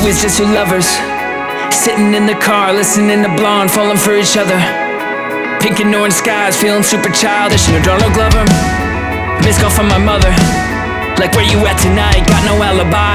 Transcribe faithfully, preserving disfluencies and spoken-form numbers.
is just two lovers sitting in the car, listening to Blonde, falling for each other. Pink and orange skies, feeling super childish. No Donald Glover, missed call from my mother, like where you at tonight? Got no alibi,